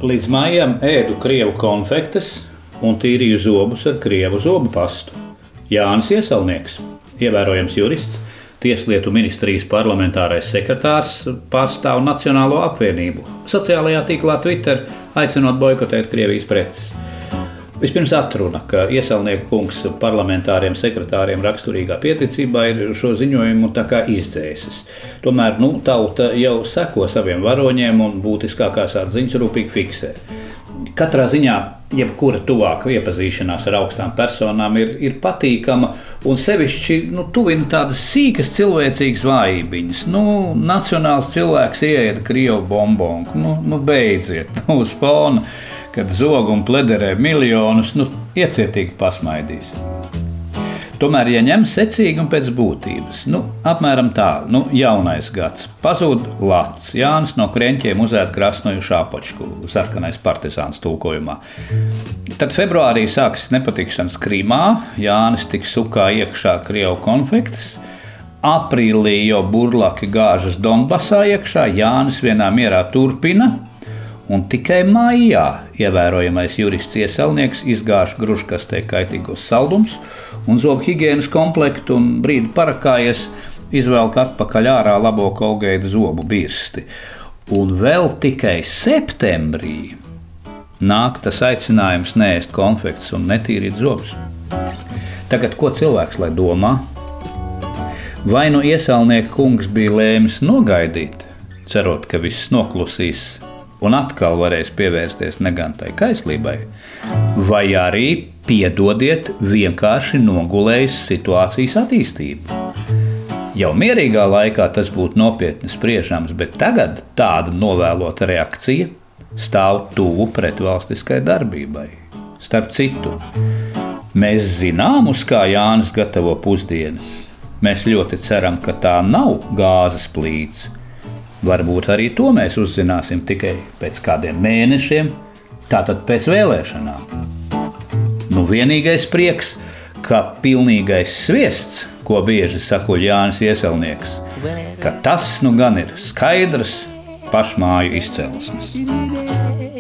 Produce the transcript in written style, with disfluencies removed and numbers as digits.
Līdz maijam ēdu krievu konfektes un tīrīju zobus ar krievu zobu pastu. Jānis Ieselnieks, ievērojams jurists, Tieslietu ministrijas parlamentārais sekretārs, pārstāv Nacionālo apvienību. Sociālajā tīklā Twitter aicinot boikotēt Krievijas preces. Vispirms atruna, ka Ieselnieku kungs parlamentāriem sekretāriem raksturīgā pieticībā ir šo ziņojumu tā kā izdzēsis. Tomēr tauta jau seko saviem varoņiem un būtiskākās atziņas rūpīgi fiksē. Katrā ziņā jebkura tuvāka iepazīšanās ar augstām personām ir patīkama un sevišķi tuvina tādas sīkas cilvēcīgas vājībiņas. Nacionāls cilvēks ieēda krievu bombonku, beidziet, uz fona, kad zog un plederē miljonus, iecietīgi pasmaidīs. Tomēr, ja ņem secīgi un pēc būtības, apmēram tā, jaunais gads, pazūd Lats, Jānis no Kreņķiem uzēd krasnoju šāpočku, sarkanais partizāns tulkojumā. Tad februārī sāks nepatikšanas Krimā, Jānis tik sukā iekšā krievu konfektes, aprīlī jau burlaki gāžas Donbasā iekšā, Jānis vienā mierā turpina, un tikai maijā ievērojamais jurists Ieselnieks izgāž gružkastē kaitīgos saldumus un zobu higienas komplektu un brīdi parakājies izvelk atpakaļ ārā labo Colgate zobu birsti. Un vēl tikai septembrī nāk tas aicinājums neēst konfektes un netīrīt zobus. Tagad ko cilvēks lai domā? Vai Ieselnieka kungs bija lēmis nogaidīt, cerot, ka viss noklusīs un atkal varēs pievērsties negantai kaislībai, vai arī, piedodiet, vienkārši nogulējis situācijas attīstību. Jau mierīgā laikā tas būtu nopietni spriežams, bet tagad tāda novēlota reakcija stāv tuvu pretvalstiskai darbībai. Starp citu, mēs zinām, uz kā Jānis gatavo pusdienas. Mēs ļoti ceram, ka tā nav gāzes plīts. Varbūt arī to mēs uzzināsim tikai pēc kādiem mēnešiem, tātad pēc vēlēšanām. Vienīgais prieks, ka pilnīgais sviests, ko bieži sakuļ Jānis Ieselnieks, ka tas gan ir skaidrs pašmāju izcelsmes.